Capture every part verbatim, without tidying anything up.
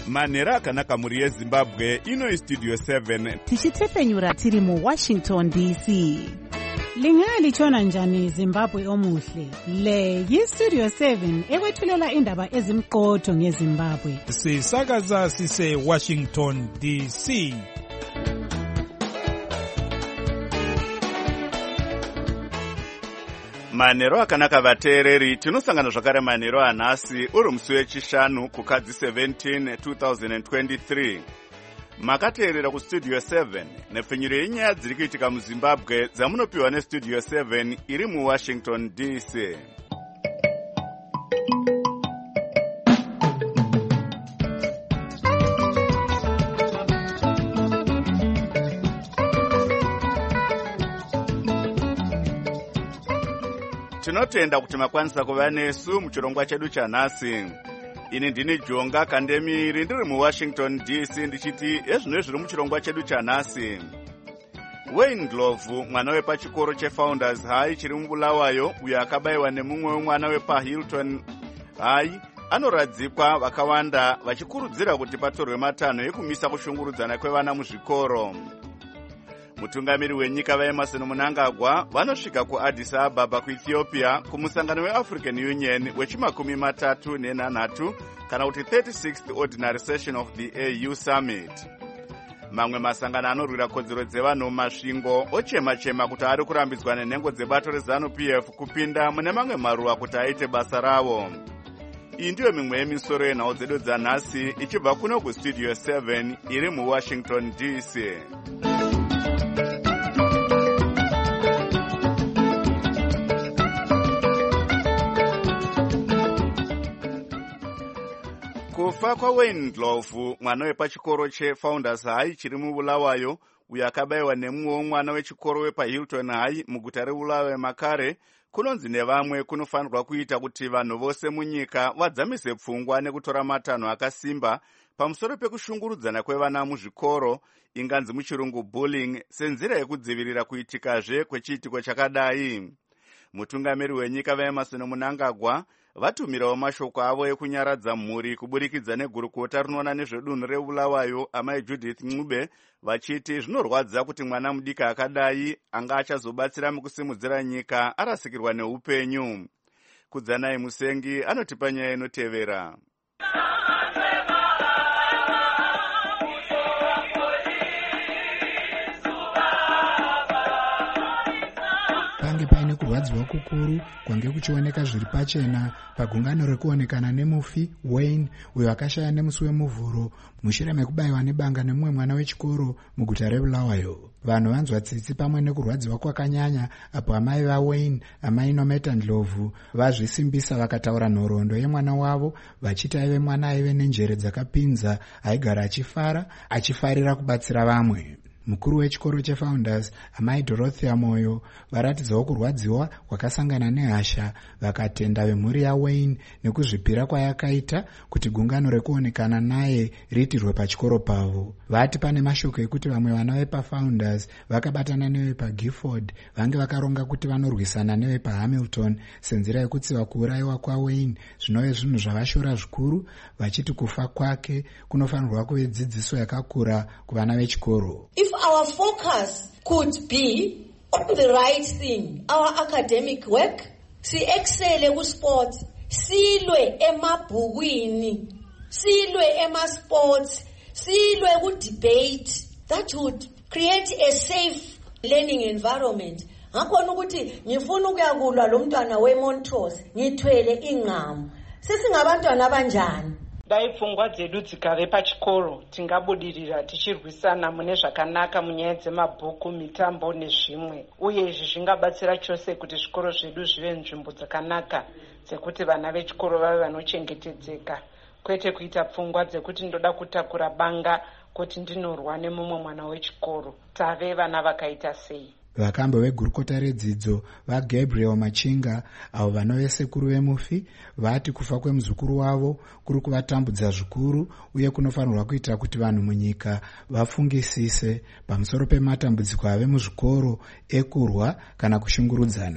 manhero akanaka mhuri yezimbabwe. Ino istudio seven tichitefenyura tiri muwashington D C. Lingalitshona njani Zimbabwe omuhle? Le yistudio seven ekwethulela indaba ezimqotho ngeZimbabwe. Sisakaza sise Washington D C. manhero akanaka vateereri, tinosangana zvakare manhero anhasi uri musi wechishanu kukadzi seventeen twenty twenty-three. Makateerera kustudio seven nepfenyuro yenyaya dziri kuitika muZimbabwe dzamunopiwa nestudio seven iri muWashington D C. Tinotenda kuti makwanisa kuva nesu muchirongwa chedu chanhasi. Ini ndini Jonga Kandemiri ndiri muWashington D C ndichiti ezvino zviri muchirongwa chedu chanhasi. Wayne Ndlovu, mwana wepachikoro cheFounders High chiri muBulawayo, uyo akabayiwa nemumwe wemwana wepaHilton High, anoradzikwa vakawanda vachikurudzira kuti patorwe matanho ekumisa kushungurudzana kwevana muzvikoro. Mutungamiri wenyika vaEmerson Mnangagwa vanosvika kuAddis Ababa kuEthiopia kumusangano weAfrican Union wechimakumi matatu nenhanhatu kana kuti thirty-sixth Ordinary Session of the A U Summit. Mamwe masangano anorwira kodzero dzevanhu mumasvingo ochema-chema kuti ari kurambidzwa nenhengo dzebato reZANU P F kupinda mune mamwe maruva kuti aite basa ravo. Iyi ndiyo mimwe yemisoro yenhau dzedu dzanhasi ichibva kuno kustudio seven iri muWashington D C. Kufa kwaWayne Ndlovu, mwana wepachikoro cheFounders High chiri muBulawayo, uyo akabayiwa nemumwe wemwana wechikoro wepaHilton High muguta reBulawayo makare, kunonzi nevamwe kunofanirwa kuita kuti vanhu vose munyika vadzamise pfungwa nekutora matanho akasimba pamusoro pekushungurudzana kwevana muzvikoro, inganzi muchirungu bullying, senzira yekudzivirira kuitikazve kwechiitiko chakadai. Mutungamiri wenyika vaEmerson Mnangagwa vatumirawo mashoko avo ekunyaradza mhuri kuburikidza negurukota rinoona nezvedunhu reBulawayo amai Judith Ncube, vachiti zvinorwadza kuti mwana mudiki akadai anga achazobatsira mukusimudzira nyika arasikirwa neupenyu. Kudzanai Musengi anotipa nyaya inotevera. Pange paine kurwadziwa kukuru kwange kuchioneka zviri pachena pagungano rekuonekana nemufi Wayne, uyo akashaya nemusi wemuvhuro mushure mekubayiwa nebanga nemumwe mwana wechikoro muguta reBulawayo. Vanhu vanzwa tsitsi pamwe nekurwadziwa kwakanyanya apo amai vaWayne, amai Nometa Ndlovu, vazvisimbisa vakataura nhoroondo yemwana wavo vachiti aive mwana aive nenjere dzakapinza, aigara achifara achifarira kubatsira vamwe. Mukuru wechikoro cheFounders amai Dorothea Moyo varatidzawo kurwadziwa kwakasangana nehasha, vakatenda vemhuri yaWayne nekuzvipira kwayakaita kuti gungano rekuonekana naye riitirwe pachikoro pavo. Vati pane mashoko ekuti vamwe vana vepaFounders vakabatana nevepaGifford vange vakaronga kuti vanorwisana nevepaHamilton senzira yekutsiva kuurayiwa kwaWayne zvinove zvinhu zvavashora zvikuru, vachiti kufa kwake kunofanirwa kuve dzidziso yakakura kuvana vechikoro. If our focus could be on the right thing, our academic work, si excel ku sport, silwe emabhukwini, silwe ema sports, silwe ku debate, that would create a safe learning environment. Ngakhona ukuthi ngifuna ukuyakulwa lo mntwana weMontrose ngithwele ingqamu. Sesingabantwana abanjani? Dai pfungwa dzedu dzikave pachikoro, tingabudirira tichirwisana mune zvakanaka munyaya dzemabhuku, mitambo nezvimwe. Uye izvi zvingabatsira chose kuti zvikoro zvedu zvive nzvimbo dzakanaka dzekuti vana vechikoro vave vanochengetedzeka, kwete kuita pfungwa dzekuti ndoda kutakura banga kuti ndinorwa nemumwe mwana wechikoro. Tave vana vakaita sei? Vakambo vegurukota redzidzo vaGabriel Machinga, avo vanove sekuru vemufi, vati kufa kwemuzukuru wavo kuri kuvatambudza zvikuru uye kunofanirwa kuita kuti vanhu munyika vafungisise pamusoro pematambudziko ave muzvikoro ekurwa kana kushungurudzana.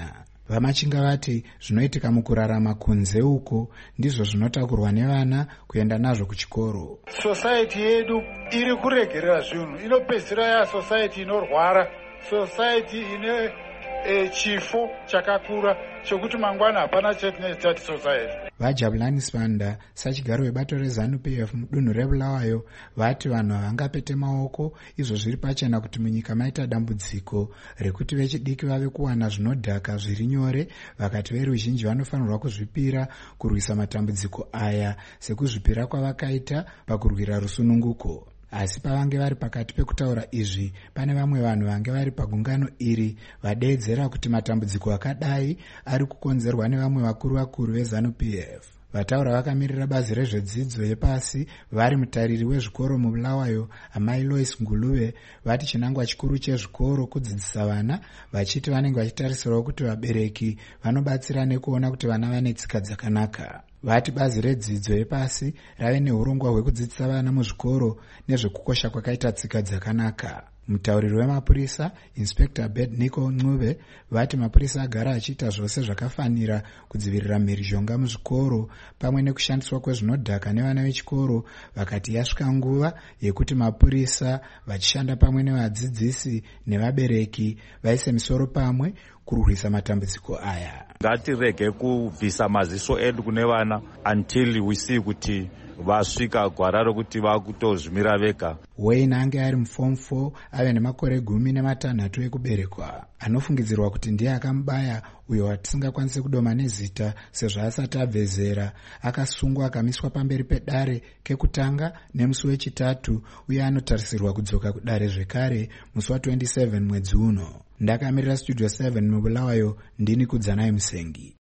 Vamachinga vati zvinoitika mukurarama kunze uko ndizvo zvinotakurwa nevana kuenda nazvo kuchikoro. Society yedu iri kuregerera zvinhu, inopedzisira ya society inorwara, society ine e, chifo chakakura chokuti mangwana hapana chetinoita society. Vajabulani Sibanda, sachigaro webato reZANU-P F mudunhu reBulawayo, vati vanhu havangapete maoko izvo zviri pachena kuti munyika maita dambudziko rekuti vechidiki vave kuwana zvinodhaka zviri nyore, vakati veruzhinji vanofanirwa kuzvipira kurwisa matambudziko aya sekuzvipira kwavakaita pakurwira rusununguko. Asi pavange vari pakati pekutaura izvi, pane vamwe vanhu vange vari pagungano iri vadeedzera kuti matambudziko akadai ari kukonzerwa nevamwe vakuru vakuru veZANU-P F. Vataura vakamirira bazi rezvedzidzo yepasi vari mutariri wezvikoro muBulawayo, amai Lois Nguluve, vati chinangwa chikuru chezvikoro kudzidzisa vana, vachiti vanenge vachitarisirwa kuti vabereki vanobatsira nekuona kuti vana vane tsika dzakanaka. Vati bazi redzidzo yepasi rave neurongwa hwekudzidzisa vana muzvikoro nezvekukosha kwakaita tsika dzakanaka. Mutauriri wemapurisa, Inspector Bedniko Ncube, vati mapurisa agara achiita zvose zvakafanira kudzivirira mhirizhonga muzvikoro pamwe nekushandiswa kwezvinodhaka nevana vechikoro, vakati yasvika nguva yekuti mapurisa vachishanda pamwe nevadzidzisi nevabereki vaise misoro pamwe kurwisa matambudziko aya. Ngatirege kubvisa maziso edu kune vana until we see kuti vasvika gwara rokuti vakutozvimira vega. Wayne ange ari muform four ave nemakore gumi nematanhatu ekuberekwa. Anofungidzirwa kuti ndiye akamubaya uyo watisingakwanisi kudoma nezita sezvo asati abvezera. Akasungwa akamiswa pamberi pedare kekutanga nemusi wechitatu uye anotarisirwa kudzoka kudare zvekare musi wa twenty-seven mwedzi uno. Ndakamirira Studio seven muBulawayo, ndini Kudzanai Musengi.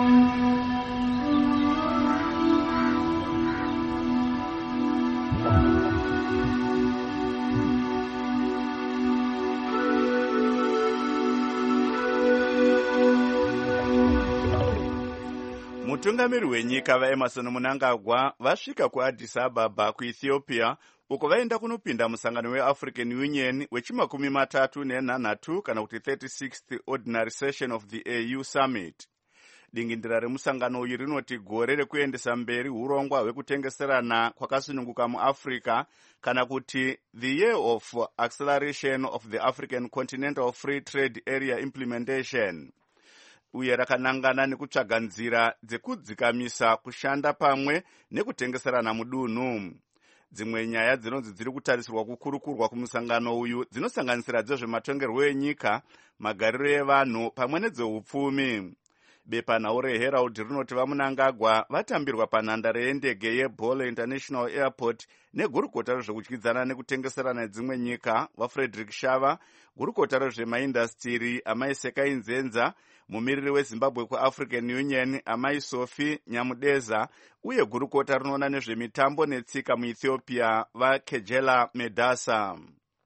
Mutungamiri wenyika vaEmerson Mnangagwa vasvika kuAddis Ababa kuEthiopia uko vaenda kunopinda musangano weAfrican Union wechimakumi matatu nenhanhatu kana kuti thirty-sixth Ordinary Session of the A U Summit. Dingindira remusangano uyu rinoti gore rekuendesa mberi urongwa hwekutengeserana kwakasununguka muAfrica kana kuti the year of acceleration of the African Continental Free Trade Area implementation. Uye rakanangana nekutsvaga nzira dzekudzikamisa kushanda pamwe nekutengeserana mudunhu. Dzimwe nyaya dzinonzi dziri kutarisirwa kukurukurwa kumusangano uyu dzinosanganisira dzezvematongerwo enyika, magariro evanhu pamwe nedzehupfumi. Bepanhau reHerald rinoti vaMnangagwa vatambirwa panhandare yendege yeBole International Airport negurukota rezvekudyidzana nekutengeserana nedzimwe nyika vaFrederick Shava, gurukota rezvemaindastiri amai Sekai Nzenza, mumiriri weZimbabwe kuAfrican Union amai Sophie Nyamudeza, uye gurukota rinoona nezvemitambo netsika muEthiopia vaKejela Medasa.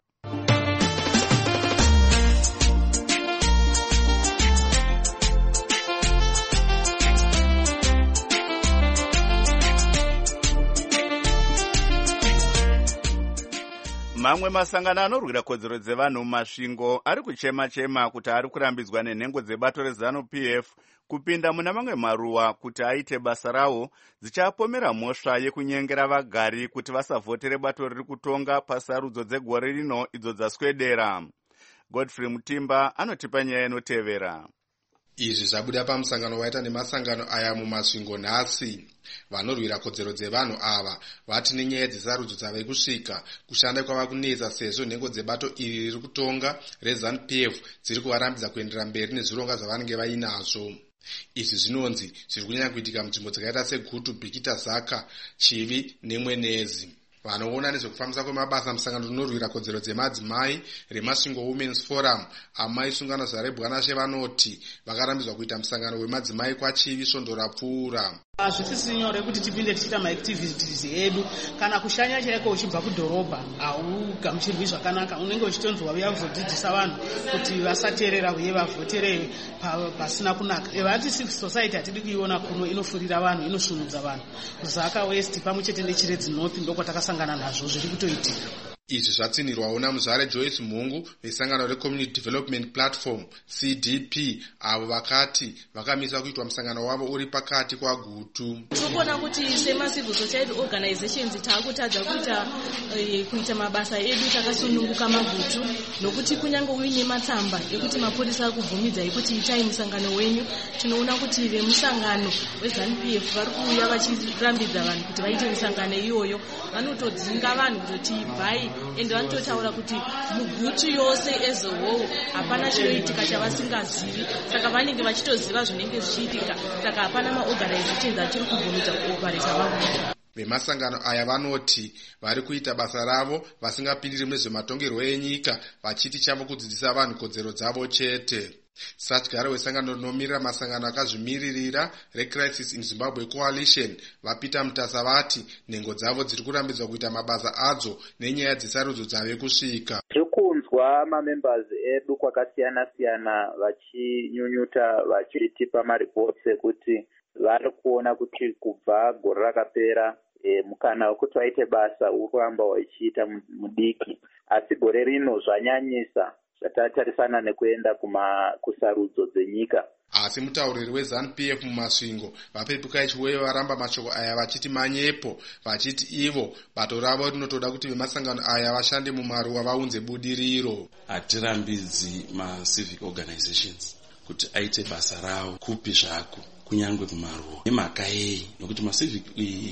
Mamwe masangano anorwira kodzero dzevanhu mumasvingo ari kuchema-chema kuti ari kurambidzwa nenhengo dzebato reZANU-P F kupinda muna mamwe maruwa kuti aite basa rawo, dzichapomera mhosva yekunyengera vagari kuti vasavhotere bato riri kutonga pasarudzo dzegore rino idzo dzaswedera. Godfrey Mutimba anotipa nyaya inotevera. Izvi zvabuda pamusangano waita nemasangano aya mumasvingo nhasi. Vanorwira kodzero dzevanhu ava vati nenyaya dzesarudzo dzave kusvika kushanda kwava kunetsa sezvo nhengo dzebato iri riri kutonga reZANU-P F dziri kuvarambidza kuendera mberi nezvironga zvavanenge vainazvo. Izvi zvinonzi zviri kunyanya kuitika munzvimbo dzakaita seGutu, Bhikita, Zaka, Chivi neMwenezi. Vanoona nezvekufambisa kwemabasa musangano rinorwira kodzero dzemadzimai reMasvingo Women's Forum amai sungano zarebwanashe vanoti vakarambidzwa kuita musangano wemadzimai kwaChivi svondo rapfuura. Hazvisisi nyore kuti tipinde tichiita maactivities edu kana kushanya chaiko uchibva kudhorobha haugamuchirwi zvakanaka, unenge uchitonzwa uya kuzodzidzisa vanhu kuti vasateerera uye vavhotere pasina kunaka. Vati civil society hatidi kuiona kuno inofurira vanhu, inosunudza vanhu. Zaka West pamwe chete neChiredzi North ndoko takasangana nazvo zviri kutoitika. izvi zvatsinirwawo namuzvare Joyce Mhungu vesangano reCommunity Development Platform C D P, avo vakati vakamisa kuitwa musangano wavo uri pakati kwagutu. Tinoona kuti semacivil society organizations taakutadza kuita e, kuita mabasa edu takasununguka magutu, nokuti kunyange uine matsamba ekuti mapurisa akubvumidza ekuti itai musangano wenyu. Tinoona kuti vemusangano weZANU-P F vari kuuya vachirambidza vanhu kuti vaite misangano iyoyo, vanotodzinga vanhu kuti bhai, ende vanototaura kuti mugutu yose as a whole hapana chinoitika chavasingazivi, saka vanenge vachitoziva zvinenge zvichiitika, saka hapana maorganizations achiri kubvumidza kuoparisa vagutu. Vemasangano aya vanoti vari kuita basa ravo vasingapindiri mune zvematongerwo enyika, vachiti chavo kudzidzisa vanhu kodzero dzavo chete. Satyaro wesangano rinomirira masangano akazvimiririra reCrisis in Zimbabwe Coalition vapita mutasa vati nhengo dzavo dziri kurambidzwa kuita mabasa adzo nenyaya dzesarudzo dzave kusvika. Tirikunzwa mamembers edu kwakasiyana siyana vachinyunyuta vachitipa maripotsi ekuti vari kuona kuti kubva gore rakapera e, mukana wekuti vaite basa uri kuramba vachiita mudiki, asi gore rino zvanyanyisa zvatatarisana nekuenda kuma kusarudzo dzenyika. Asi mutauriri weZANU-P F mumasvingo vapepukai chiwewe varamba mashoko aya vachiti manyepo, vachiti ivo bato ravo rinotoda kuti vemasangano aya vashande mumaruwa vaunze budiriro. Hatirambidzi ma-civic organizations kuti aite basa ravo kupi zvako kunyange kumaruwa. Nemhaka yei? Nokuti ma-civic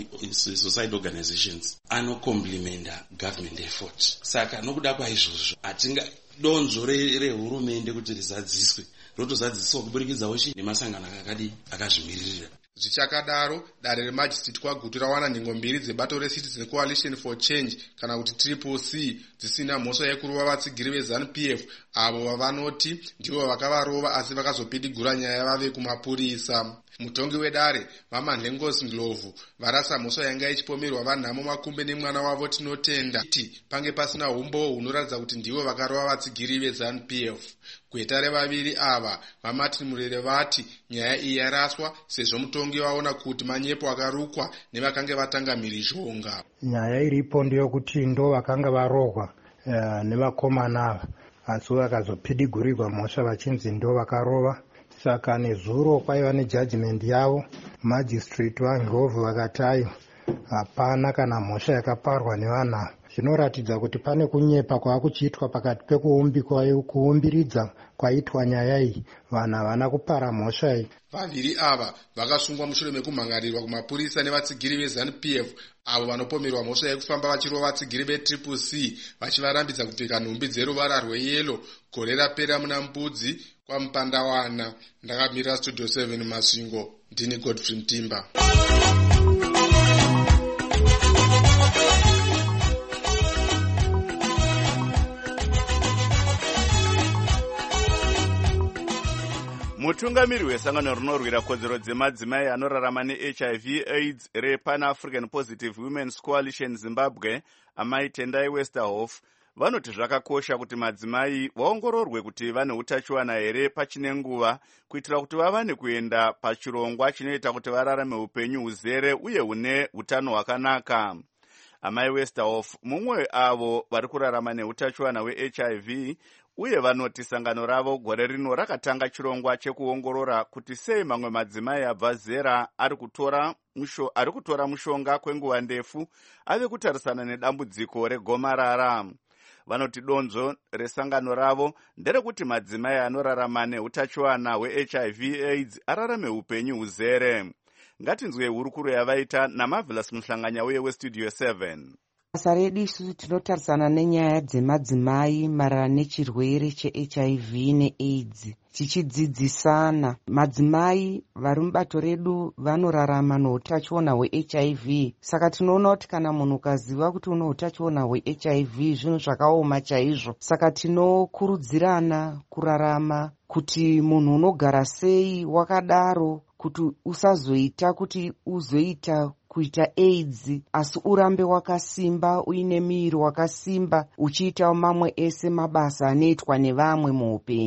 society organizations anocomplementa government effort. Saka nokuda kwaizvozvo hatinga donzo rehurumende kuti rizadziswe rotozadziswa kuburikidzawo chi nemasangano akadi akazvimiririra. Zvichakadaro, dare remajistrate kwagutu rawana nhengo mbiri dzebato reCitizen Coalition for Change kana kuti Triple C dzisina mhosva yekurova vatsigiri veZANU-P F avo vavanoti ndivo vakavarova asi vakazopidigura nyaya vave kumapurisa. Mutongi wedare vamanhengosi Ndlovu varasa mhosva yanga ichipomerwa vanhamo makumbe nemwana wavo Tinotenda kuti pange pasina umbo hunoratidza kuti ndivo vakarova vatsigiri veZANU-P F. Gweta revaviri ava vaMartin Murere vati nyaya iyi yaraswa sezvo mutongi vaona kuti manyepo akarukwa nevakange vatanga mhirizhonga. Nyaya iripo ndeyokuti ndo vakanga varohwa uh, nevakomana ava asi vakazopidigurirwa mhosva vachinzi ndo vakarova. Saka nezuro kwaiva nejudgment yavo, magistrate vaNdlovu vakati hapana kana mhosva yakaparwa nevanhu. Zvinoratidza kuti pane kunyepa kwaakuchiitwa pakati pekuumbiridza kwaitwa nyaya iyi. Vanhu havana kupara mhosva iyi. Vaviri ava vakasungwa mushure mekumhangarirwa kumapurisa nevatsigiri veZANU-P F avo vanopomerwa mhosva yekufamba vachirova vatsigiri veTriple C vachivarambidza kupfeka nhumbi dzeruvara rweyero gore rapera muna Mbudzi kwaMupandawana. Ndakamirira Studio seven Masvingo, ndini Godfrey Mtimba. Mutungamiri wesangano rinorwira kodzero dzemadzimai anorarama neH I V AIDS rePan African Positive Women's Coalition Zimbabwe, Amai Tendai Westerhoff, vanoti zvakakosha kuti madzimai vaongororwe kuti vane utachiwana here pachine nguva kuitira kuti vavane kuenda pachirongwa chinoita kuti vararame upenyu huzere uye hune hutano hwakanaka. Amai Westerhoff mumwe avo vari kurarama neutachiwana hweH I V uye vanoti sangano ravo gore rino rakatanga chirongwa chekuongorora kuti sei mamwe madzimai abva zera ari kutora musho, ari kutora mushonga kwenguva ndefu ave kutarisana nedambudziko regomarara. Vanoti donzo resangano ravo nderekuti madzimai anorarama neutachiwana hweH I V AIDS ararame upenyu huzere. Ngatinzwe hurukuro yavaita naMarvelous Muhlanganya uye weStudio seven. Basa redu isusu tinotarisana nenyaya dzemadzimai maererano nechirwere cheH I V neAIDS, tichidzidzisana. Madzimai vari mubato redu vanorarama neutachiona hweH I V, saka tinoona kuti kana munhu ukaziva kuti une utachiona hweH I V zvinhu zvakaoma chaizvo. Saka tinokurudzirana kurarama kuti munhu unogara sei wakadaro, kuti usazoita kuti uzoita kuita AIDS asi urambe wakasimba, uine miri wakasimba, uchiita mamwe ese mabasa anoitwa nevamwe muupenyu.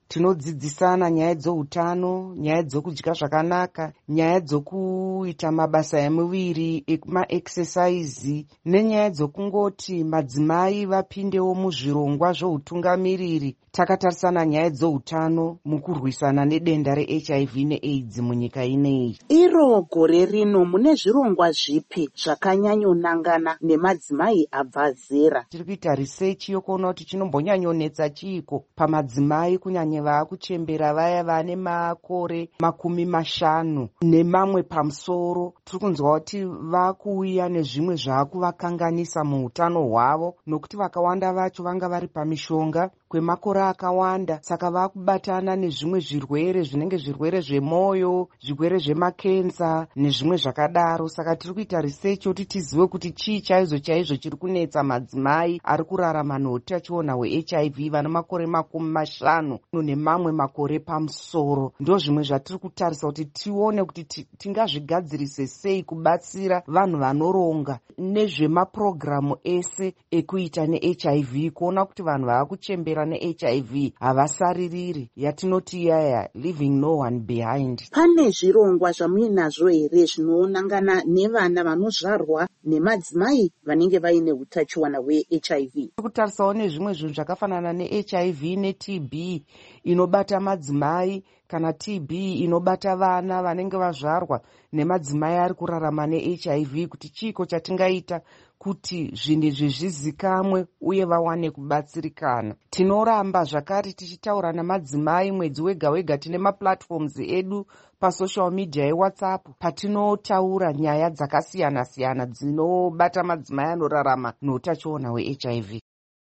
tinodzidzisana nyaya dzoutano, nyaya dzokudya zvakanaka, nyaya dzokuita mabasa emuviri ekumaexesaizi, nenyaya dzokungoti madzimai vapindewo muzvirongwa zvoutungamiriri. Takatarisana nyaya dzoutano mukurwisana nedenda reH I V neAIDS munyika ineyi. Iro gore rino mune zvirongwa zvipi zvakanyanyonangana nemadzimai abva zera? Tiri kuita research yokuona kuti chinombonyanyonetsa chiiko pamadzimai kunyanya vaakuchembera vaya vane makore makumi mashanu nemamwe pamusoro. Tiri kunzwa kuti vakuuya nezvimwe zvaakuvakanganisa muutano hwavo, nokuti vakawanda vacho vanga vari pamishonga kwemakore akawanda, saka vakubatana nezvimwe zvirwere zvinenge zvirwere zvemwoyo, zvirwere zvemakenza nezvimwe zvakadaro. Saka tiri kuita research kuti tizive kuti chii chaizvo chaizvo chiri kunetsa madzimai ari kurarama neutachiona hweH I V vane makore makumi mashanu nemamwe makore pamusoro. Ndo zvimwe zvatiri kutarisa kuti tione kuti tingazvigadzirise sei kubatsira vanhu vanoronga nezvemapurogiramu ese ekuita neH I V, kuona kuti vanhu vaakuchembera neH I V havasaririri, yatinoti yaya leaving no one behind. Pane zvirongwa zvamuinazvo here zvinoonangana nevana vanozvarwa nemadzimai vanenge vaine utachiwana hweH I V? Kutarisawo nezvimwe zvinhu zvakafanana neH I V neT B inobata madzimai, kana T B inobata vana vanenge vazvarwa nemadzimai ari kurarama neH I V, kuti chiiko chatingaita kuti zvinhu izvi zvizikamwe uye vawane kubatsirikana. Tinoramba zvakare tichitaura namadzimai mwedzi wega wega. Tine maplatforms edu pasocial media eWhatsApp patinotaura nyaya dzakasiyana siyana dzinobata madzimai anorarama neutachiona hweH I V.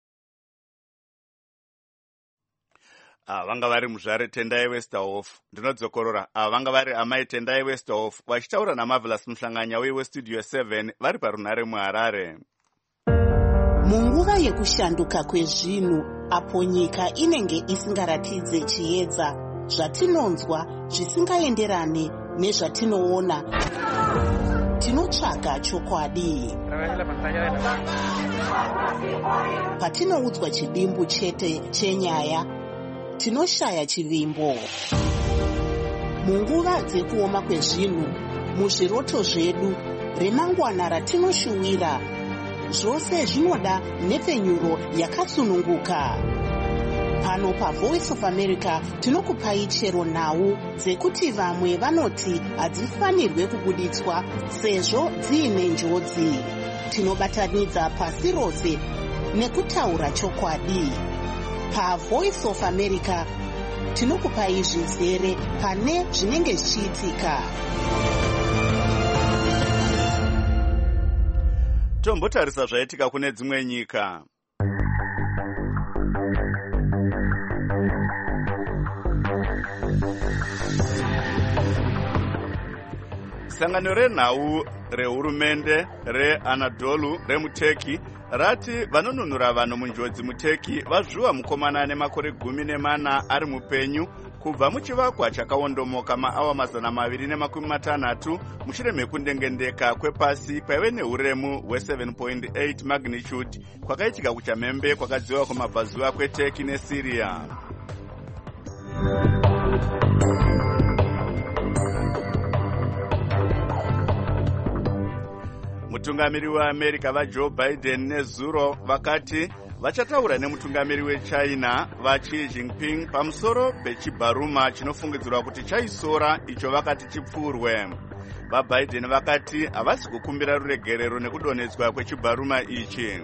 Ah, vanga vari muzvare Tendai Westerhof. Ndinodzokorora. Ah, vanga vari amai Tendai Westerhof vachitaura naMarvelous Muhlanganya weStudio seven vari parunare muHarare. Munguva yekushanduka kwezvinhu, apo nyika inenge isingaratidze chiedza, zvatinonzwa zvisingaenderane nezvatinoona, tinotsvaga chokwadi. Patinoudzwa chidimbu chete chenyaya, tinoshaya chivimbo. Munguva dzekuoma kwezvinhu, muzviroto zvedu, remangwana ratinoshuwira, zvose zvinoda nepfenyuro yakasununguka. Pano paVoice of America tinokupai chero nhau dzekuti vamwe vanoti hadzifanirwe kubuditswa sezvo dziine njodzi. Tinobatanidza pasi rose nekutaura chokwadi. PaVoice of America tinokupai zvizere pane zvinenge zvichiitika. Tombotarisa zvaitika kune dzimwe nyika. Sangano renhau rehurumende reAnadolu remuTurkey rati vanonunura vanhu munjodzi muTurkey vazviwa mukomana nemakore gumi nemana ari mupenyu kubva muchivakwa chakaondomoka maawa mazana maviri nemakumi matanhatu mushure mekundengendeka kwepasi kwaive neuremu hwe-seven point eight magnitude kwakaitika kuchamhembe kwakadziwa kumabvazuva kweTurkey neSyria. Mutungamiri weAmerica vaJoe Biden nezuro vakati vachataura nemutungamiri weChina vaXi Jinping pamusoro pechibharuma chinofungidzirwa kuti chaisora icho vakati chipfurwe. VaBiden vakati havasi kukumbira ruregerero nekudonhedzwa kwechibharuma ichi.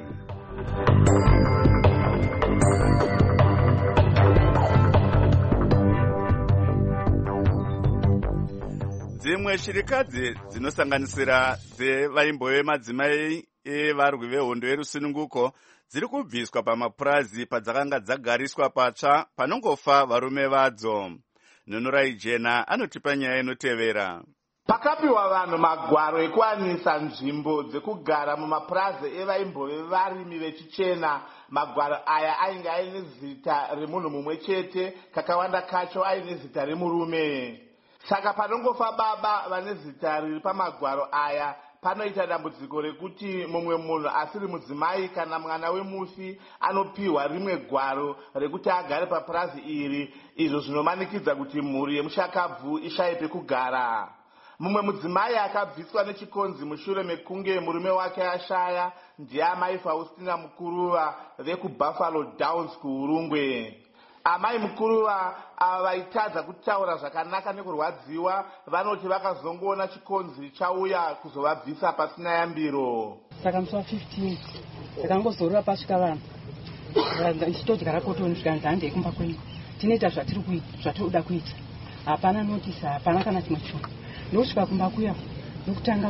Dzimwe shirikadzi dzinosanganisira dzevaimbo vemadzimai evarwi vehondo yerusununguko dziri kubviswa pamapurazi padzakanga dzagariswa patsva panongofa varume vadzo. Nunurai Jena anotipa nyaya inotevera. Pakapiwa vanhu magwaro ekuwanisa nzvimbo dzekugara mumapurazi evaimbo vevarimi vechichena. Magwaro aya ainge aine zita remunhu mumwe chete, kakawanda kacho aine zita remurume. Saka panongofa baba vane zita riri pamagwaro aya panoita dambudziko rekuti mumwe munhu asiri mudzimai kana mwana wemufi anopiwa rimwe gwaro rekuti agare papurazi iri, izvo zvinomanikidza kuti mhuri yemushakabvu ishaye pekugara. Mumwe mudzimai akabviswa nechikonzi mushure mekunge murume wake ashaya ndiamai Faustina Mukuruva vekuBuffalo Downs kuUrungwe. Amai Mukuruva ava vaitadza kutaura zvakanaka nekurwadziwa vanoti vakazongoona chikonzi chauya kuzovabvisa pasina yambiro. Saka musi wa15 takangozorora pasvika vanhu ndichitodyara kotoni svika nzande yekumba kwenyu tinoita zvatiri kuita zvatinoda kuita, hapana notisi, hapana kana chimwe chinhu. Ndosvika kumba kuya nokutanga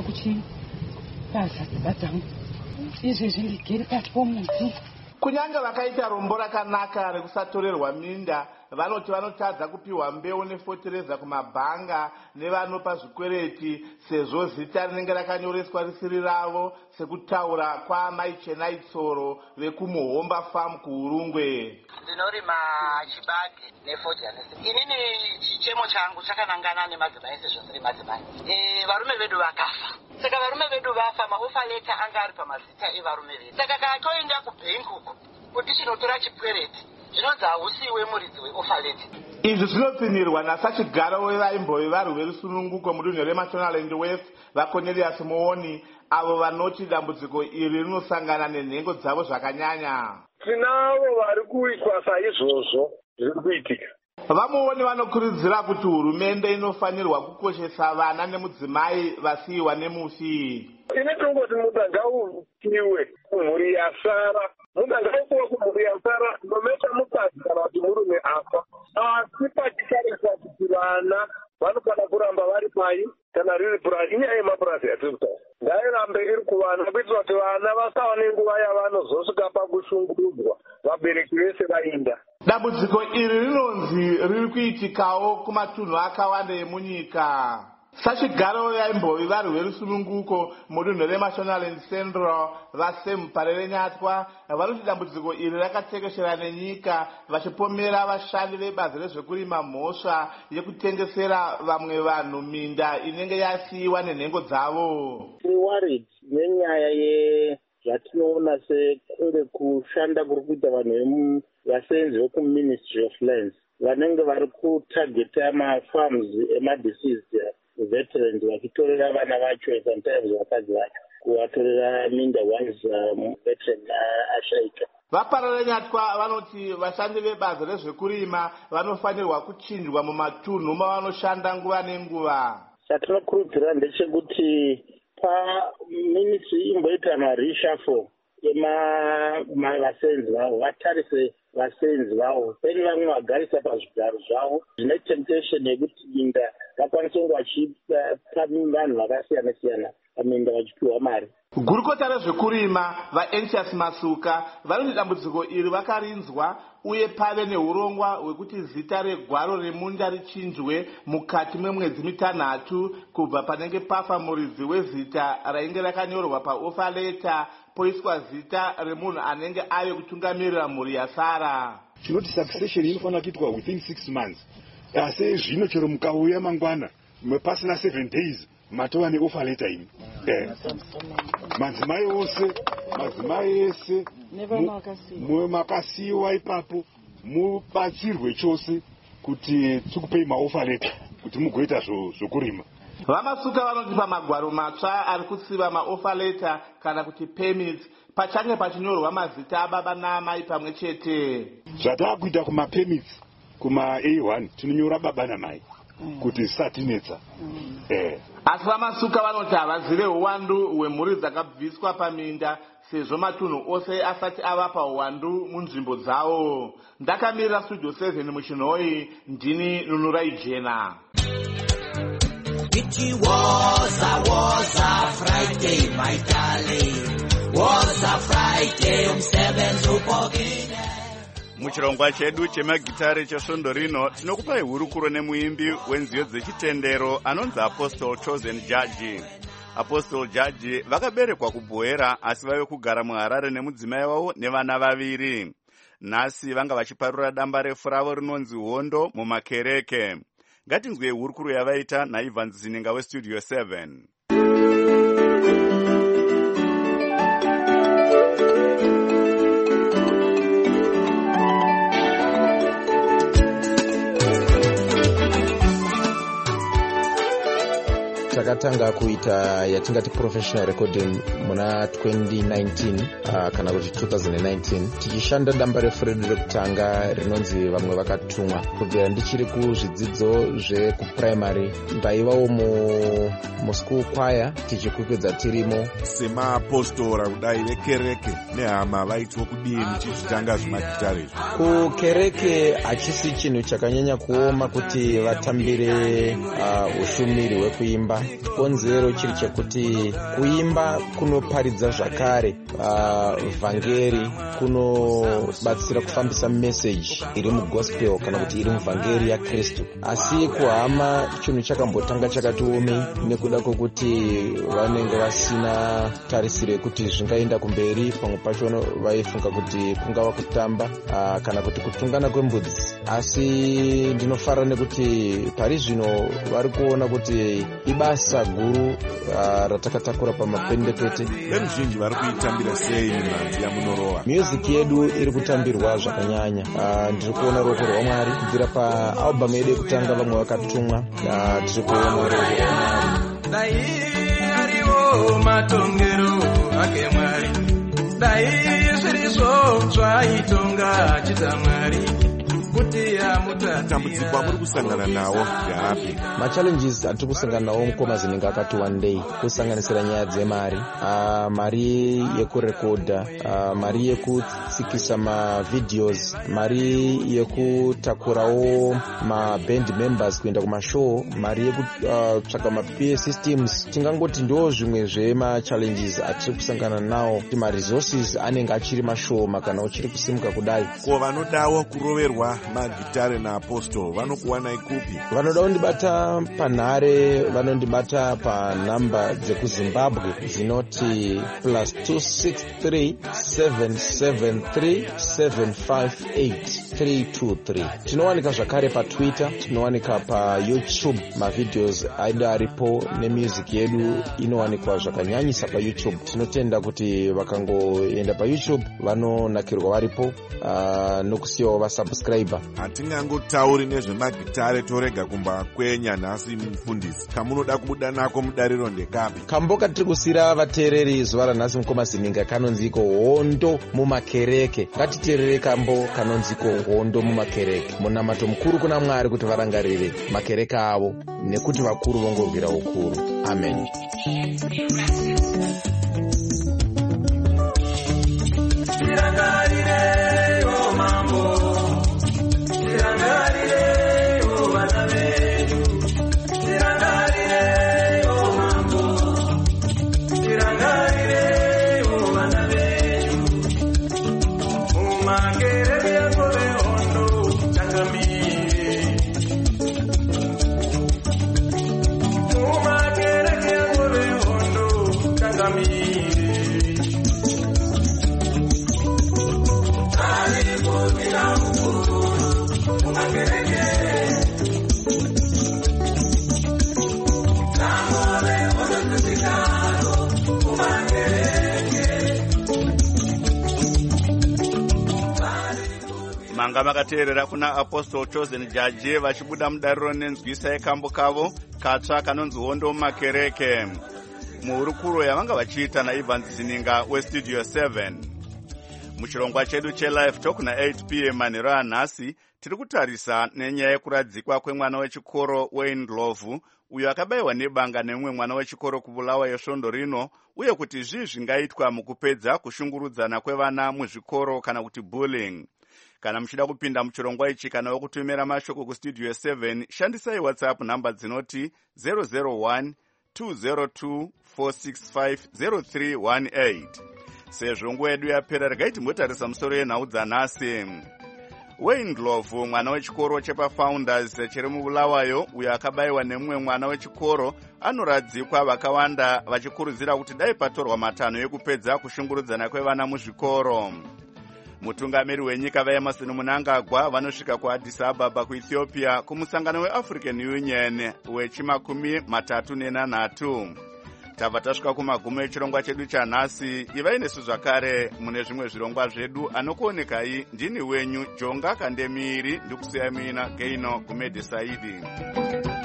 kuchipaza dzimba dzangu izvezvi ndigere pasi pomuti. Kunyange vakaita rombo rakanaka rekusatorerwa minda, vanoti vanotadza kupiwa mbeu nefotereza kumabhanga nevanopa zvikwereti, sezvo zita rinenge rakanyoreswa risiri ravo, sekutaura kwaamai Chenai Tsoro vekumuhomba farm kuUrungwe. Ndinorima chibage nefodya nese. Inini chichemo changu chakanangana nemadzimai sezvo ndiri madzimai. Eh, varume vedu vakafa. Saka varume vedu vafa, maofa leta anga ari pamazita evarume vedu. Saka katoenda kubhenki uko kuti chinotora chipwereti, zvinonzi hausiwe muridzi weofa leta. Izvi zvinopfinirwa nasachigaro wevaimbove varwi verusununguko mudunhu reMashonaland West vaCornelius Muoni, avo vanoti dambudziko iri rinosangana nenhengo dzavo zvakanyanya. Tinavo vari kuitwa saizvozvo zviri kuitika. Vamuoni vanokurudzira kuti hurumende inofanirwa kukoshesa vana nemudzimai vasiyiwa nemufi. Ine tongoti muda ngaupiwe kumhuri yasara, muda ngaupiwe kumhuri yasara nometa mukadzi kana kuti murume afa. Asi pachitarisa kuti vana vanofana kuramba vari pai kana riri purazi, inyaya yemapurazi yatiri kutaura ngairambe iri kuvana kuitira kuti vana vasawa nenguva yavanozosvika pakushungurudzwa vabereki vese vainda. Dambudziko iri rinonzi riri kuitikawo kumatunhu akawanda emunyika. Sachigaro vaimbove varwi verusununguko mudunhu reMashonaland Central vaSem Parerenyatwa vanoti dambudziko iri rakatekeshera nenyika, vachipomera vashandi vebazi rezvekurima mhosva yekutengesera vamwe vanhu minda inenge yasiyiwa nenhengo dzavo. Tiri worried nenyaya yezvatinoona sekunge kushanda kuri kuita vanhu vasenzi vekuMinistry of Lands vanenge vari kutageta mafarms emadeceased veterans vachitorera vana vacho sometimes vakadzi vacho kuvatorera minda once veteran ashaika. Vaparerenyatwa vanoti vashandi vebazi rezvekurima vanofanirwa kuchinjwa mumatunhu mavanoshanda nguva nenguva. Chatinokurudzira ndechekuti paministry imboita marishafo emavasenzi vavo, vatarise vasenzi vavo, peni vamwe vagarisa pazvigaro zvavo zvine temptation yekuti minda vakwanise kunge vachipa vanhu vakasiyana siyana paminda vachipiwa mari. Gurukota rezvekurima vaEntius Masuka vanoti dambudziko iri vakarinzwa uye pave neurongwa hwekuti zita regwaro remunda richinjwe mukati memwedzi mitanhatu kubva panenge pafa muridzi wezita rainge rakanyorwa paofa leta poiswa zita remunhu anenge ave kutungamirira mhuri yasara. Chinoti succession inofanira kuitwa within six months. Asi zvino chero mukauya mangwana pasina seven days matova neofa leta imi. Madzimai ose, madzimai ese mwe makasiyiwa ipapo mubatsirwe chose kuti tikupei maofa leta kuti mugoita zvokurima. Vamasuka vanoti pamagwaro matsva ari kutsiva maofa leta kana kuti permits pachange pachinyorwa mazita ababa naamai pamwe chete. Zvatakuita kumapermits kuma A one tinonyora baba namai kuti satinetsa. Eh. Asi vamasuka vanoti havazive uwandu hwemhuri dzakabviswa paminda sezvo matunhu ose asati ava pauwandu munzvimbo dzavo. Ndakamirira Studio seven muchinhoi, ndini Nunurai Jena. It was a, was a Friday, my darling. Was a Friday, um seven zupogine. Muchirongwa chedu chemagitare chesvondo rino tinokupai hurukuro nemuimbi wenziyo dzechitendero anonzi Apostle Chosen Judge. Apostle Judge vakaberekwa kuBhoera asi vave kugara muHarare nemudzimai wavo nevana vaviri. Nhasi vanga vachiparura damba refu ravo rinonzi Hondo mumakereke. Ngatinzwe hurukuro yavaita naIvan Zininga weStudio seven. takatanga kuita yatingati professional recording muna twenty nineteen uh, kana kuti twenty nineteen tichishanda damba refu redu rekutanga rinonzi vamwe vakatumwa. Kubvira ndichiri kuzvidzidzo zvekuprimary ndaivawo mu muschool choir tichikwikwiedza tirimo semapostora kudai vekereke nehama vaitwa kudini chichitanga zvemagitare. Kukereke hachisi chinhu chakanyanya kuoma kuti vatambire uh, ushumiri hwekuimba. Konzero chiri chekuti kuimba kunoparidza zvakare uh, vhangeri, kunobatsira kufambisa meseji iri mugospel kana kuti iri muvhangeri yaKristu. Asi kuhama chinhu chakambotanga chakatiome nekuda kwokuti vanenge vasina tarisiro yekuti zvingaenda kumberi. Pamwe pacho vaifunga kuti kungava kutamba uh, kana kuti kutungana kwembudzi. Asi ndinofara nekuti pari zvino vari kuona kuti ibasa guru uh, ratakatakura pamapendekete. Veruzhinji vari kuitambira sei mimhanzi yamunorova? Music yedu iri kutambirwa zvakanyanya. Uh, ndiri kuona ruoko rwaMwari kubvira paalbum yedu yekutanga vamwe vakatumwa. Uh, tiri kuona ruoko rwaMwari. Dai ariwo matongero ake Mwari, dai zvirizo zvaitonga chita Mwari. Matambudziko amuri kusangana nawo ndeapi? Machallenges atiri kusangana nawo mukomazi ninga akati one day kusanganisira nyaya dzemari, uh, mari yekurekodha, uh, mari yekutsikisa mavideos, mari yekutakurawo maband members kuenda kumashow, mari yekutsvaga uh, ma-P A systems. Tingangoti ndo zvimwe zvemachallenges atiri kusangana nawo. Ma-resources anenge achiri mashoma kana uchiri kusimuka kudai. Ko vanodawo kuroverwa magitare naapostol vanokuwanai kupi? Vanoda kundibata panhare, vanondibata panhamba dzekuZimbabwe dzinoti plus two six three seven seven three seven five eight three two three. Tinowanika zvakare paTwitter, tinowanika paYouTube. Mavideos aidu aripo nemusic yedu inowanikwa zvakanyanyisa paYouTube. Tinotenda kuti vakangoenda paYouTube vanonakirwa varipo uh, nokusiyawo vasubscriber. Hatingangotauri nezvemagitare torega kumba kwenya nhasi mufundisi. Kamunoda kubuda nako mudariro ndekapi? Kambo katiri kusira vateereri zuva ranhasi mukomazininga kanonziko hondo mumakereke. Ngatiteerere kambo kanonziko hondo mumakereke. Munamato mukuru kuna Mwari kuti varangarire makereke avo nekuti vakuru vongorwira ukuru. Amen. Manga makateerera kuna Apostle Chosen Jaji vachibuda mudariro nenzwisa yekambo kavo katsva kanonzi hondo mumakereke. Muhurukuro yavanga vachiita naIvan Zininga weStudio seven. Muchirongwa chedu chelive talk na eight p m manhero anhasi tiri kutarisa nenyaya yekuradzikwa kwemwana wechikoro Wayne Ndlovu uyo akabayiwa nebanga nemumwe mwana wechikoro kubulawa yesvondo rino, uye kuti zvii zvingaitwa mukupedza kushungurudzana kwevana muzvikoro kana kuti bullying. Kana muchida kupinda muchirongwa ichi kana wokutumira mashoko kuStudio seven, shandisai WhatsApp namba dzinoti zero zero one two zero two four six five zero three one eight. Sezvo nguva yedu yapera, regai timbotarisa musoro yenhau dzanhasi. Wayne Ndlovu, mwana wechikoro chepaFounders chiri mubulawayo, uyo akabayiwa nemumwe mwana wechikoro, anoradzikwa vakawanda vachikurudzira kuti dai patorwa matanho ekupedza kushungurudzana kwevana muzvikoro. Mutungamiri wenyika vaEmerson Mnangagwa vanosvika kuAddis Ababa kuEthiopia kumusangano weAfrican Union wechimakumi matatu nenhanhatu. Tabva tasvika kumagumo echirongwa chedu chanhasi. Ivai nesu zvakare mune zvimwe zvirongwa zvedu. Anokuonekai ndini wenyu Jonga Kandemiri, ndikusiyai muina Geino Gumede Saidi.